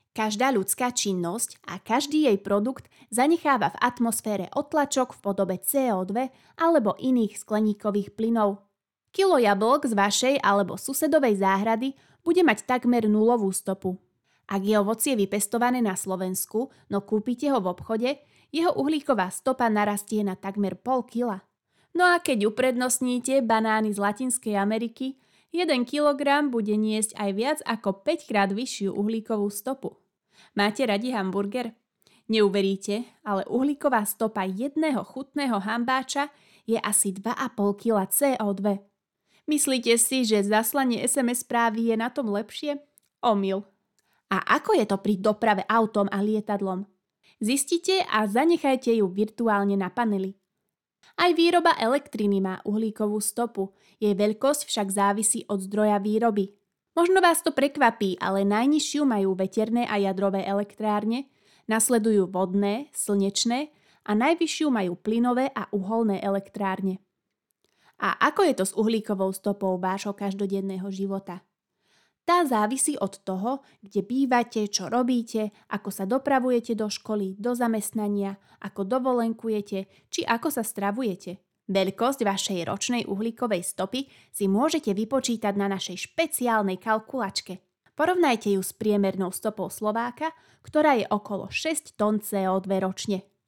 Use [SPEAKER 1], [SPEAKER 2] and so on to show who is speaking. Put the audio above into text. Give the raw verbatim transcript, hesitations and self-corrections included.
[SPEAKER 1] Každá ľudská činnosť a každý jej produkt zanecháva v atmosfére odtlačok v podobe cé ó dva alebo iných skleníkových plynov. Kilo jablok z vašej alebo susedovej záhrady bude mať takmer nulovú stopu. Ak je ovocie vypestované na Slovensku, no kúpite ho v obchode, jeho uhlíková stopa narastie na takmer pol kila. No a keď uprednostníte banány z Latinskej Ameriky, jeden kilogram bude niesť aj viac ako päť krát vyššiu uhlíkovú stopu. Máte radi hamburger? Neuveríte, ale uhlíková stopa jedného chutného hambáča je asi dva a pol kila cé ó dva. Myslíte si, že zaslanie es em es správy je na tom lepšie? Omyl. A ako je to pri doprave autom a lietadlom? Zistite a zanechajte ju virtuálne na paneli. Aj výroba elektriny má uhlíkovú stopu, jej veľkosť však závisí od zdroja výroby. Možno vás to prekvapí, ale najnižšiu majú veterné a jadrové elektrárne, nasledujú vodné, slnečné a najvyššiu majú plynové a uholné elektrárne. A ako je to s uhlíkovou stopou vášho každodenného života? Tá závisí od toho, kde bývate, čo robíte, ako sa dopravujete do školy, do zamestnania, ako dovolenkujete, či ako sa stravujete. Veľkosť vašej ročnej uhlíkovej stopy si môžete vypočítať na našej špeciálnej kalkulačke. Porovnajte ju s priemernou stopou Slováka, ktorá je okolo šesť tón cé ó dva ročne.